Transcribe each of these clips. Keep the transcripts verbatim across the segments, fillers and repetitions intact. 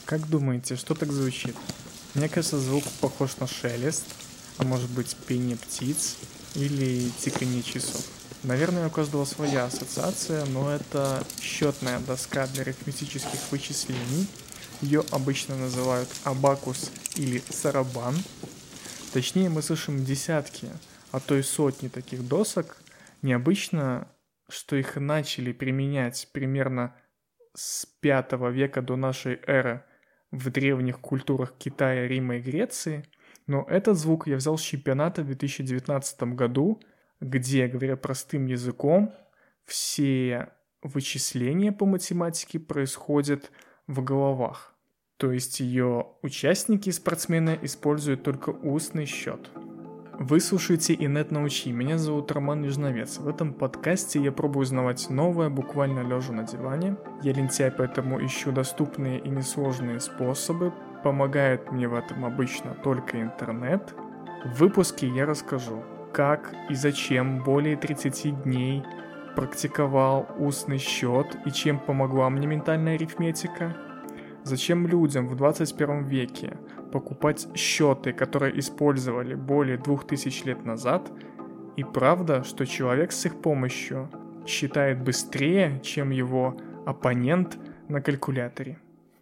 Как думаете, что так звучит? Мне кажется, звук похож на шелест, а может быть пение птиц или тиканье часов. Наверное, у каждого своя ассоциация, но это счетная доска для арифметических вычислений. Ее обычно называют абакус или сарабан. Точнее, мы слышим десятки, а то и сотни таких досок. Необычно, что их начали применять примерно с пятого века до нашей эры в древних культурах Китая, Рима и Греции, но этот звук я взял с чемпионата в две тысячи девятнадцатом году, где, говоря простым языком, все вычисления по математике происходят в головах. То есть ее участники, спортсмены, используют только устный счет. Вы слушаете «Инет научи». Меня зовут Роман Южновец. В этом подкасте я пробую узнавать новое, буквально лежа на диване. Я лентяй, поэтому ищу доступные и несложные способы. Помогает мне в этом обычно только интернет. В выпуске я расскажу, как и зачем более тридцати дней практиковал устный счет и чем помогла мне ментальная арифметика. Зачем людям в двадцать первом веке покупать счеты, которые использовали более двух тысяч лет назад, и правда, что человек с их помощью считает быстрее, чем его оппонент на калькуляторе.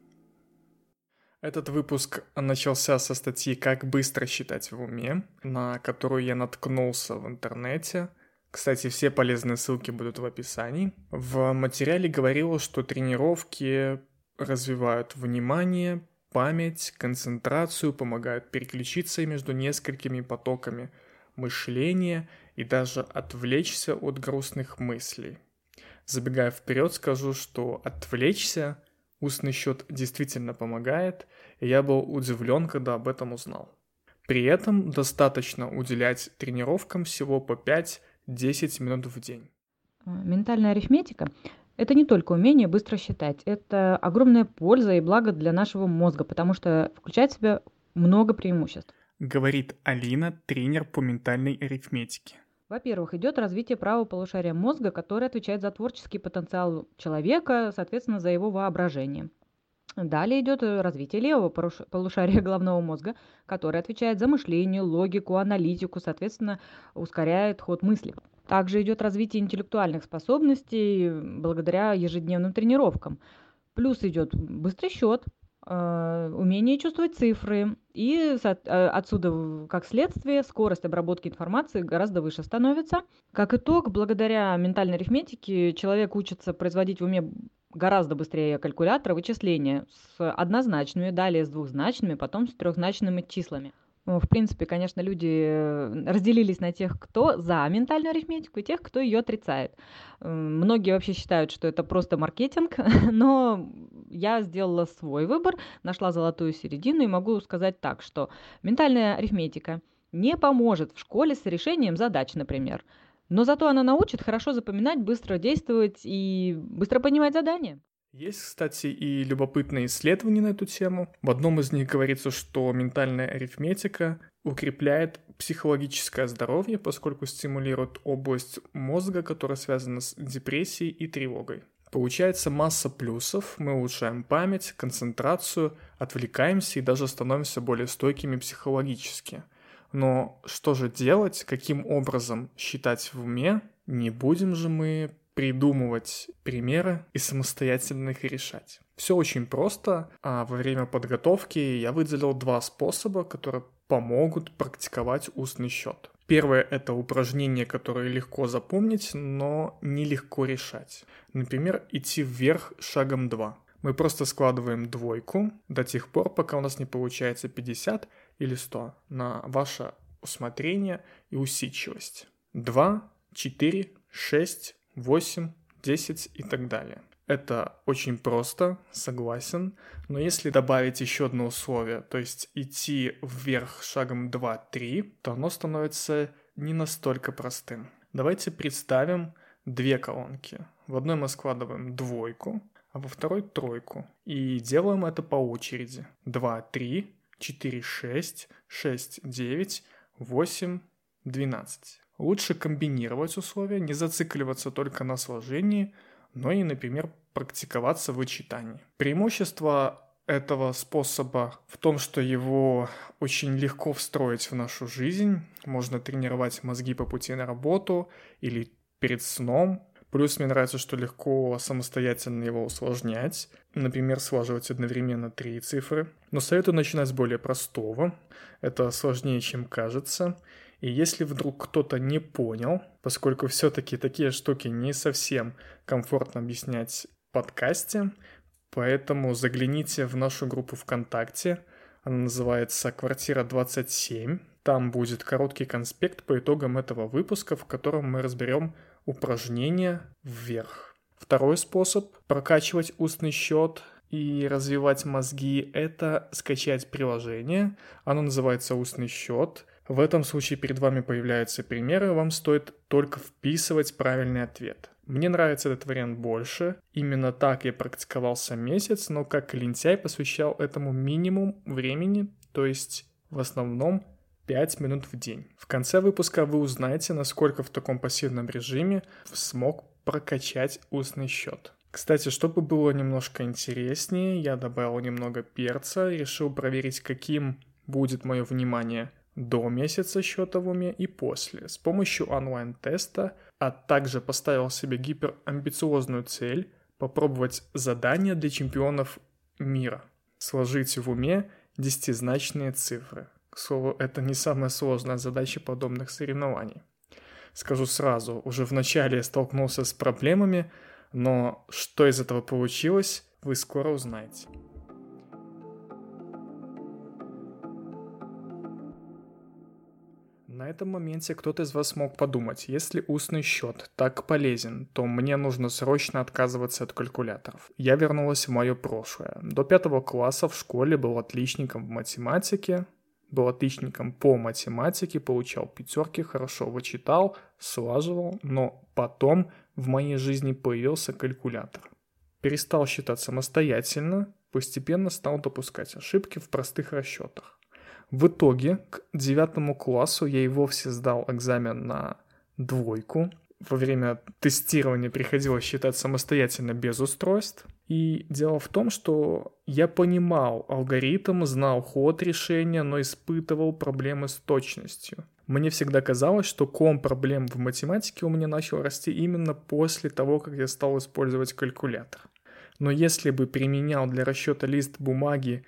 Этот выпуск начался со статьи «Как быстро считать в уме», на которую я наткнулся в интернете. Кстати, все полезные ссылки будут в описании. В материале говорилось, что тренировки развивают внимание, память, концентрацию, помогают переключиться между несколькими потоками мышления и даже отвлечься от грустных мыслей. Забегая вперед, скажу, что отвлечься устный счет действительно помогает, и я был удивлен, когда об этом узнал. При этом достаточно уделять тренировкам всего по пять-десять минут в день. Ментальная арифметика – это не только умение быстро считать, это огромная польза и благо для нашего мозга, потому что включает в себя много преимуществ. Говорит Алина, тренер по ментальной арифметике. Во-первых, идет развитие правого полушария мозга, которое отвечает за творческий потенциал человека, соответственно, за его воображение. Далее идет развитие левого полушария головного мозга, которое отвечает за мышление, логику, аналитику, соответственно, ускоряет ход мысли. Также идет развитие интеллектуальных способностей благодаря ежедневным тренировкам. Плюс идет быстрый счет, умение чувствовать цифры, и отсюда, как следствие, скорость обработки информации гораздо выше становится. Как итог, благодаря ментальной арифметике человек учится производить в уме гораздо быстрее калькулятора вычисления с однозначными, далее с двухзначными, потом с трехзначными числами. В принципе, конечно, люди разделились на тех, кто за ментальную арифметику, и тех, кто ее отрицает. Многие вообще считают, что это просто маркетинг, но я сделала свой выбор, нашла золотую середину и могу сказать так, что ментальная арифметика не поможет в школе с решением задач, например, но зато она научит хорошо запоминать, быстро действовать и быстро понимать задания. Есть, кстати, и любопытные исследования на эту тему. В одном из них говорится, что ментальная арифметика укрепляет психологическое здоровье, поскольку стимулирует область мозга, которая связана с депрессией и тревогой. Получается масса плюсов, мы улучшаем память, концентрацию, отвлекаемся и даже становимся более стойкими психологически. Но что же делать, каким образом считать в уме? Не будем же мы придумывать примеры и самостоятельно их решать. Все очень просто, а во время подготовки я выделил два способа, которые помогут практиковать устный счет. Первое – это упражнения, которые легко запомнить, но нелегко решать. Например, идти вверх шагом два. Мы просто складываем двойку до тех пор, пока у нас не получается пятьдесят или сто, на ваше усмотрение и усидчивость. два, четыре, шесть, восемь, десять и так далее. Это очень просто, согласен, но если добавить еще одно условие, то есть идти вверх шагом два-три, то оно становится не настолько простым. Давайте представим две колонки. В одной мы складываем двойку, а во второй тройку. И делаем это по очереди. два, три, четыре, шесть, шесть, девять, восемь, двенадцать. Лучше комбинировать условия, не зацикливаться только на сложении, но и, например, практиковаться в вычитании. Преимущество этого способа в том, что его очень легко встроить в нашу жизнь. Можно тренировать мозги по пути на работу или перед сном. Плюс мне нравится, что легко самостоятельно его усложнять. Например, слаживать одновременно три цифры. Но советую начинать с более простого. Это сложнее, чем кажется. И если вдруг кто-то не понял, поскольку все-таки такие штуки не совсем комфортно объяснять в подкасте, поэтому загляните в нашу группу ВКонтакте. Она называется «Квартира двадцать семь». Там будет короткий конспект по итогам этого выпуска, в котором мы разберем упражнения вверх. Второй способ прокачивать устный счет и развивать мозги – это скачать приложение. Оно называется «Устный счет». В этом случае перед вами появляются примеры, вам стоит только вписывать правильный ответ. Мне нравится этот вариант больше. Именно так я практиковался месяц, но как лентяй посвящал этому минимум времени, то есть в основном пять минут в день. В конце выпуска вы узнаете, насколько в таком пассивном режиме смог прокачать устный счет. Кстати, чтобы было немножко интереснее, я добавил немного перца и решил проверить, каким будет мое внимание до месяца счета в уме и после, с помощью онлайн-теста, а также поставил себе гиперамбициозную цель попробовать задание для чемпионов мира. Сложить в уме десятизначные цифры. К слову, это не самая сложная задача подобных соревнований. Скажу сразу, уже в начале я столкнулся с проблемами, но что из этого получилось, вы скоро узнаете. На этом моменте кто-то из вас мог подумать, если устный счет так полезен, то мне нужно срочно отказываться от калькуляторов. Я вернулась в мое прошлое. До пятого класса в школе был отличником в математике, был отличником по математике, получал пятерки, хорошо вычитал, слаживал, но потом в моей жизни появился калькулятор. Перестал считать самостоятельно, постепенно стал допускать ошибки в простых расчетах. В итоге к девятому классу я и вовсе сдал экзамен на двойку. Во время тестирования приходилось считать самостоятельно без устройств. И дело в том, что я понимал алгоритм, знал ход решения, но испытывал проблемы с точностью. Мне всегда казалось, что ком проблем в математике у меня начал расти именно после того, как я стал использовать калькулятор. Но если бы применял для расчета лист бумаги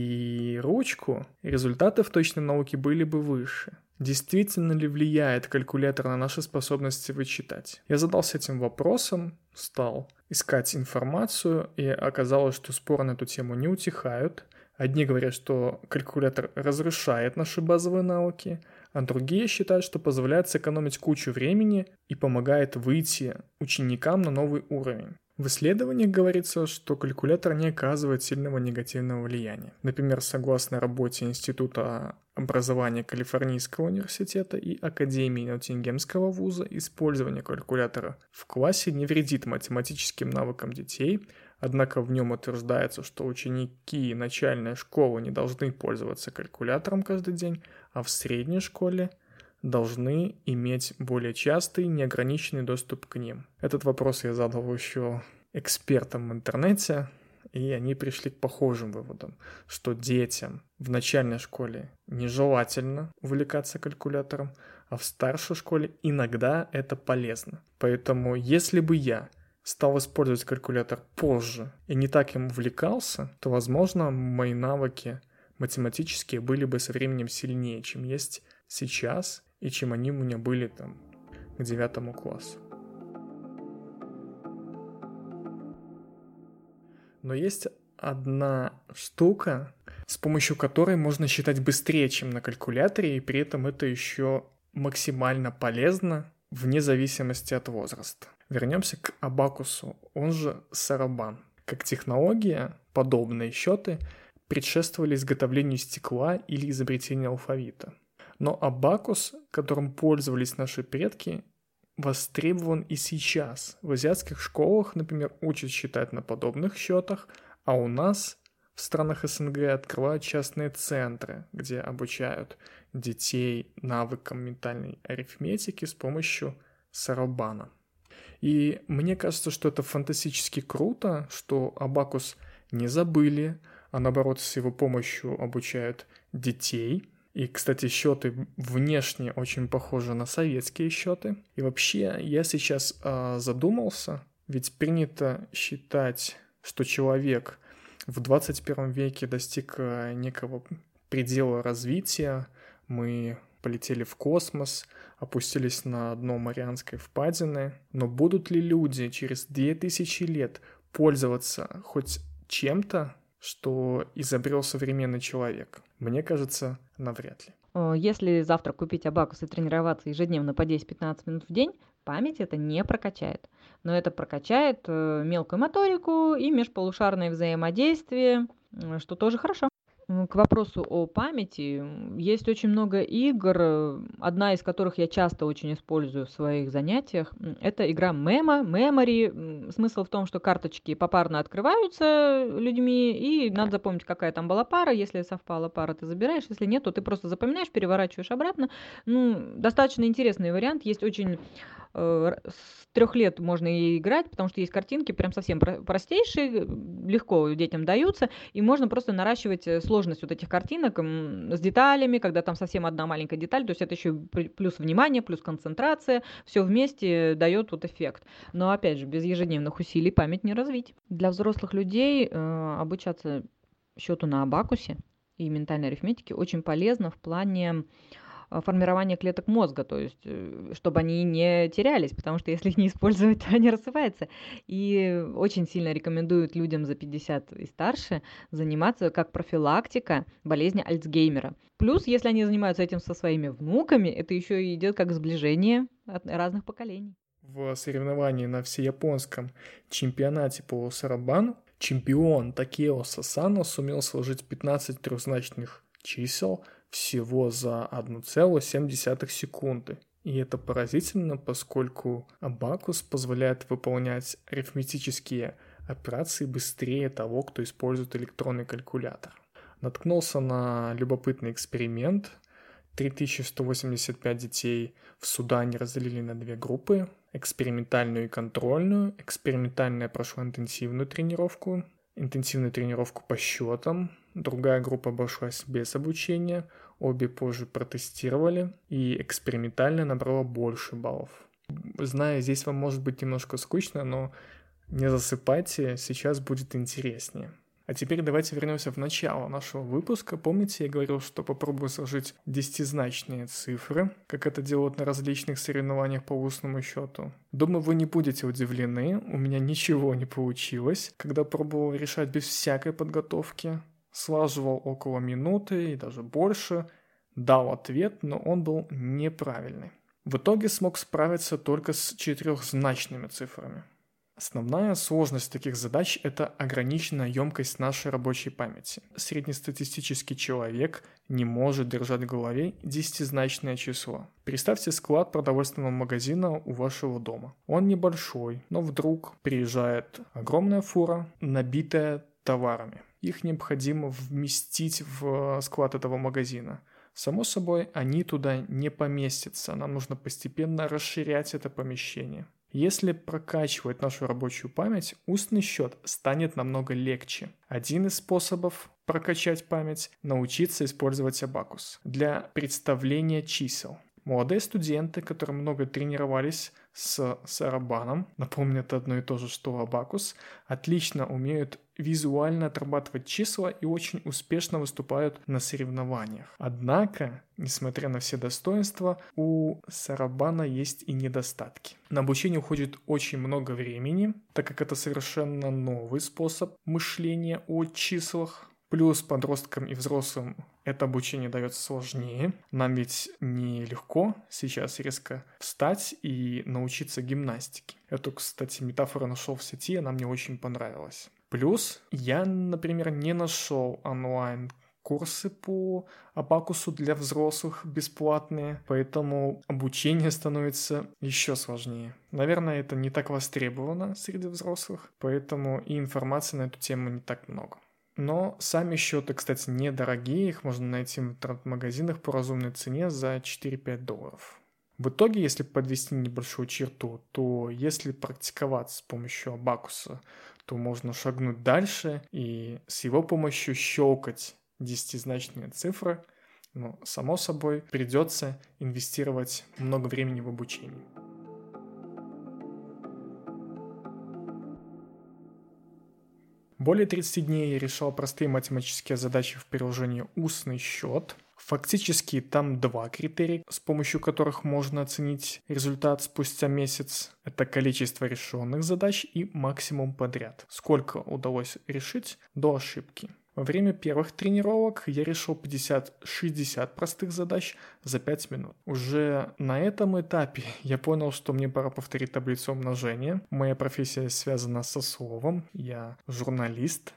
и ручку, результаты в точной науке были бы выше. Действительно ли влияет калькулятор на наши способности вычитать? Я задался этим вопросом, стал искать информацию, и оказалось, что споры на эту тему не утихают. Одни говорят, что калькулятор разрушает наши базовые навыки, а другие считают, что позволяет сэкономить кучу времени и помогает выйти ученикам на новый уровень. В исследованиях говорится, что калькулятор не оказывает сильного негативного влияния. Например, согласно работе Института образования Калифорнийского университета и Академии Ноттингемского вуза, использование калькулятора в классе не вредит математическим навыкам детей, однако в нем утверждается, что ученики начальной школы не должны пользоваться калькулятором каждый день, а в средней школе должны иметь более частый, неограниченный доступ к ним. Этот вопрос я задал еще экспертам в интернете, и они пришли к похожим выводам, что детям в начальной школе нежелательно увлекаться калькулятором, а в старшей школе иногда это полезно. Поэтому если бы я стал использовать калькулятор позже и не так им увлекался, то, возможно, мои навыки математические были бы со временем сильнее, чем есть сейчас, и чем они у меня были там к девятому классу. Но есть одна штука, с помощью которой можно считать быстрее, чем на калькуляторе, и при этом это еще максимально полезно вне зависимости от возраста. Вернемся к абакусу, он же сарабан. Как технология, подобные счеты предшествовали изготовлению стекла или изобретению алфавита. Но абакус, которым пользовались наши предки, востребован и сейчас. В азиатских школах, например, учат считать на подобных счетах, а у нас в странах СНГ открывают частные центры, где обучают детей навыкам ментальной арифметики с помощью сарабана. И мне кажется, что это фантастически круто, что абакус не забыли, а наоборот с его помощью обучают детей. И, кстати, счеты внешне очень похожи на советские счеты. И вообще я сейчас э, задумался, ведь принято считать, что человек в двадцать первом веке достиг э, некого предела развития. Мы полетели в космос, опустились на дно Марианской впадины. Но будут ли люди через две тысячи лет пользоваться хоть чем-то, что изобрел современный человек? Мне кажется, навряд ли. Если завтра купить абакус и тренироваться ежедневно по десять-пятнадцать минут в день, память это не прокачает. Но это прокачает мелкую моторику и межполушарное взаимодействие, что тоже хорошо. К вопросу о памяти, есть очень много игр, одна из которых я часто очень использую в своих занятиях. Это игра Memo, Memory. Смысл в том, что карточки попарно открываются людьми, и надо запомнить, какая там была пара. Если совпала пара, ты забираешь, если нет, то ты просто запоминаешь, переворачиваешь обратно. Ну, достаточно интересный вариант, есть очень... С трех лет можно и играть, потому что есть картинки прям совсем простейшие, легко детям даются, и можно просто наращивать сложность вот этих картинок с деталями, когда там совсем одна маленькая деталь, то есть это еще плюс внимание, плюс концентрация, все вместе дает вот эффект. Но опять же, без ежедневных усилий память не развить. Для взрослых людей э, обучаться счету на абакусе и ментальной арифметике очень полезно в плане формирование клеток мозга, то есть чтобы они не терялись, потому что если их не использовать, то они рассыпаются. И очень сильно рекомендуют людям за пятьдесят и старше заниматься как профилактика болезни Альцгеймера. Плюс, если они занимаются этим со своими внуками, это еще и идет как сближение от разных поколений. В соревновании на всеяпонском чемпионате по сарабану чемпион Такео Сасано сумел сложить пятнадцать трехзначных чисел всего за одна целая семь десятых секунды. И это поразительно, поскольку абакус позволяет выполнять арифметические операции быстрее того, кто использует электронный калькулятор. Наткнулся на любопытный эксперимент. три тысячи сто восемьдесят пять детей в Судане разделили на две группы. Экспериментальную и контрольную. Экспериментальная прошла интенсивную тренировку. Интенсивную тренировку по счетам. Другая группа обошлась без обучения. Обе позже протестировали. И экспериментально набрала больше баллов. Знаю, здесь вам может быть немножко скучно, но не засыпайте, сейчас будет интереснее. А теперь давайте вернемся в начало нашего выпуска. Помните, я говорил, что попробую сложить десятизначные цифры, как это делают на различных соревнованиях по устному счету. Думаю, вы не будете удивлены, у меня ничего не получилось, когда пробовал решать без всякой подготовки. Слаживал около минуты и даже больше, дал ответ, но он был неправильный. В итоге смог справиться только с четырехзначными цифрами. Основная сложность таких задач – это ограниченная емкость нашей рабочей памяти. Среднестатистический человек не может держать в голове десятизначное число. Представьте склад продовольственного магазина у вашего дома. Он небольшой, но вдруг приезжает огромная фура, набитая товарами. Их необходимо вместить в склад этого магазина. Само собой, они туда не поместятся, нам нужно постепенно расширять это помещение. Если прокачивать нашу рабочую память, устный счет станет намного легче. Один из способов прокачать память – научиться использовать абакус для представления чисел. Молодые студенты, которые много тренировались с сарабаном, напомню, это одно и то же, что абакус, отлично умеют визуально отрабатывать числа и очень успешно выступают на соревнованиях. Однако, несмотря на все достоинства, у сарабана есть и недостатки. На обучение уходит очень много времени, так как это совершенно новый способ мышления о числах. Плюс подросткам и взрослым это обучение дается сложнее. Нам ведь нелегко сейчас резко встать и научиться гимнастике. Эту, кстати, метафору нашел в сети, она мне очень понравилась. Плюс я, например, не нашел онлайн курсы по абакусу для взрослых бесплатные, поэтому обучение становится еще сложнее. Наверное, это не так востребовано среди взрослых, поэтому и информации на эту тему не так много. Но сами счеты, кстати, недорогие, их можно найти в интернет-магазинах по разумной цене за четыре-пять долларов. В итоге, если подвести небольшую черту, то если практиковаться с помощью абакуса, то можно шагнуть дальше и с его помощью щелкать десятизначные цифры. Но, само собой, придется инвестировать много времени в обучение. Более тридцати дней я решал простые математические задачи в приложении «Устный счет». Фактически там два критерия, с помощью которых можно оценить результат спустя месяц. Это количество решенных задач и максимум подряд. Сколько удалось решить до ошибки. Во время первых тренировок я решил пятьдесят-шестьдесят простых задач за пять минут. Уже на этом этапе я понял, что мне пора повторить таблицу умножения. Моя профессия связана со словом, я журналист,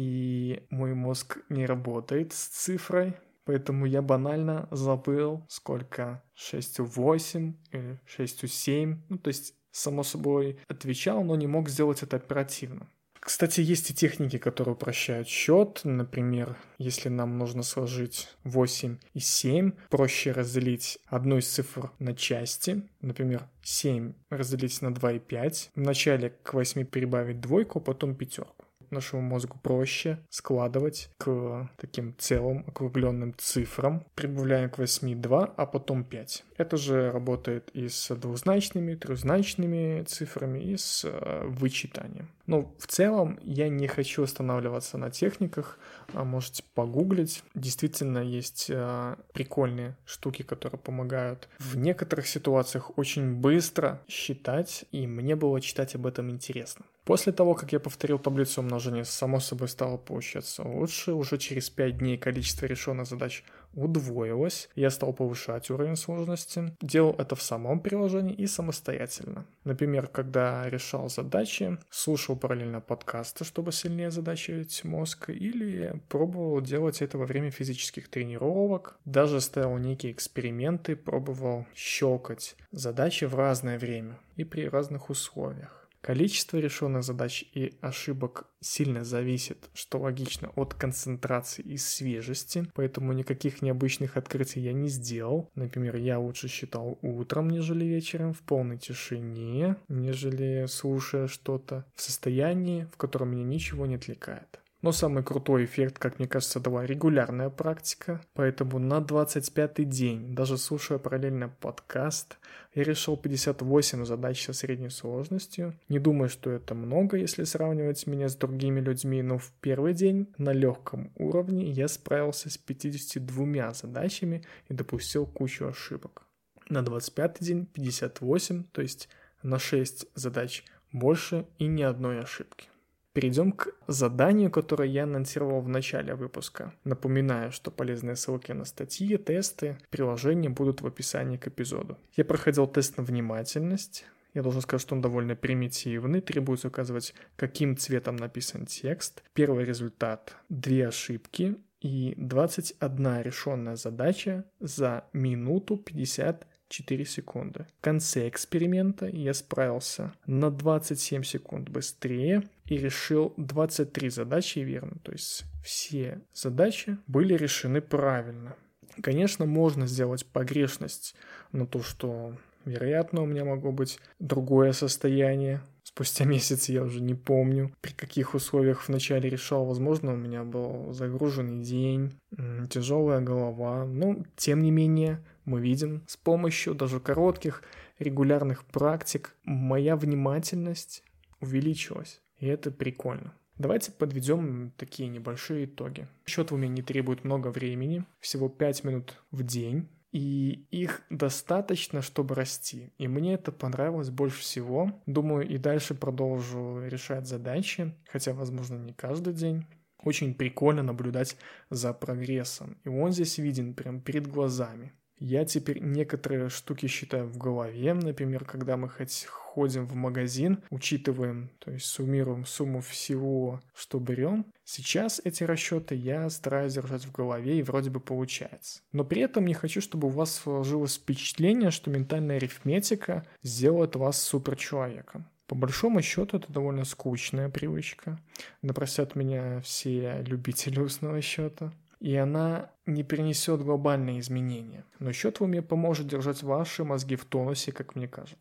и мой мозг не работает с цифрой. Поэтому я банально забыл, сколько шестью восемь или шестью семь. Ну, то есть, само собой, отвечал, но не мог сделать это оперативно. Кстати, есть и техники, которые упрощают счет. Например, если нам нужно сложить восемь и семь, проще разделить одну из цифр на части. Например, семь разделить на два и пять. Вначале к восьми прибавить двойку, а потом пятерку. Нашему мозгу проще складывать к таким целым округленным цифрам. Прибавляем к восьми два, а потом пять. Это же работает и с двузначными, трехзначными цифрами, и с вычитанием. Но в целом я не хочу останавливаться на техниках, можете погуглить. Действительно есть прикольные штуки, которые помогают в некоторых ситуациях очень быстро считать, и мне было читать об этом интересно. После того, как я повторил таблицу умножения, само собой стало получаться лучше. Уже через пять дней количество решенных задач удвоилось. Я стал повышать уровень сложности. Делал это в самом приложении и самостоятельно. Например, когда решал задачи, слушал параллельно подкасты, чтобы сильнее задачивать мозг, или пробовал делать это во время физических тренировок. Даже ставил некие эксперименты, пробовал щелкать задачи в разное время и при разных условиях. Количество решенных задач и ошибок сильно зависит, что логично, от концентрации и свежести, поэтому никаких необычных открытий я не сделал. Например, я лучше считал утром, нежели вечером, в полной тишине, нежели слушая что-то, в состоянии, в котором меня ничего не отвлекает. Но самый крутой эффект, как мне кажется, дала регулярная практика, поэтому на двадцать пятый день, даже слушая параллельно подкаст, я решил пятьдесят восемь задач со средней сложностью. Не думаю, что это много, если сравнивать меня с другими людьми, но в первый день на легком уровне я справился с пятьюдесятью двумя задачами и допустил кучу ошибок. На двадцать пятый день пятьдесят восемь, то есть на шесть задач больше и ни одной ошибки. Перейдем к заданию, которое я анонсировал в начале выпуска. Напоминаю, что полезные ссылки на статьи, тесты, приложения будут в описании к эпизоду. Я проходил тест на внимательность. Я должен сказать, что он довольно примитивный. Требуется указывать, каким цветом написан текст. Первый результат – две ошибки и двадцать одна решенная задача за минуту пятьдесят четыре секунды. В конце эксперимента я справился на двадцать семь секунд быстрее и решил двадцать три задачи верно. То есть все задачи были решены правильно. Конечно, можно сделать погрешность на то, что, вероятно, у меня могло быть другое состояние. Спустя месяц я уже не помню, при каких условиях вначале решал. Возможно, у меня был загруженный день, тяжелая голова. Но, тем не менее, мы видим, с помощью даже коротких регулярных практик моя внимательность увеличилась. И это прикольно. Давайте подведем такие небольшие итоги. Счет у меня не требует много времени, всего пять минут в день. И их достаточно, чтобы расти. И мне это понравилось больше всего. Думаю, и дальше продолжу решать задачи, хотя, возможно, не каждый день. Очень прикольно наблюдать за прогрессом. И он здесь виден прям перед глазами. Я теперь некоторые штуки считаю в голове. Например, когда мы хоть ходим в магазин, учитываем, то есть суммируем сумму всего, что берем. Сейчас эти расчеты я стараюсь держать в голове, и вроде бы получается. Но при этом не хочу, чтобы у вас сложилось впечатление, что ментальная арифметика сделает вас суперчеловеком. По большому счету это довольно скучная привычка. Да простят меня все любители устного счета. И она не принесет глобальные изменения. Но счет в уме поможет держать ваши мозги в тонусе, как мне кажется.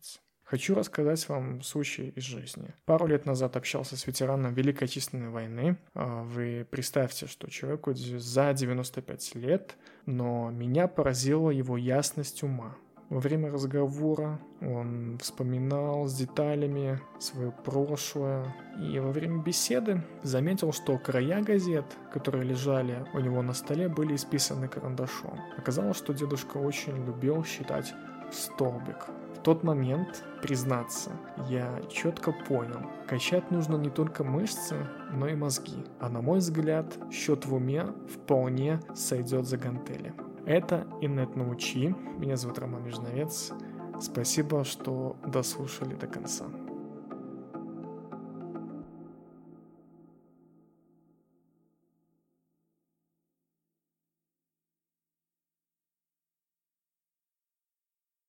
Хочу рассказать вам случай из жизни. Пару лет назад общался с ветераном Великой Отечественной войны. Вы представьте, что человеку за девяносто пять лет, но меня поразила его ясность ума. Во время разговора он вспоминал с деталями свое прошлое, и во время беседы заметил, что края газет, которые лежали у него на столе, были исписаны карандашом. Оказалось, что дедушка очень любил считать в столбик. В тот момент, признаться, я четко понял, качать нужно не только мышцы, но и мозги. А на мой взгляд, счет в уме вполне сойдет за гантели. Это Инет научи. Меня зовут Роман Межновец. Спасибо, что дослушали до конца.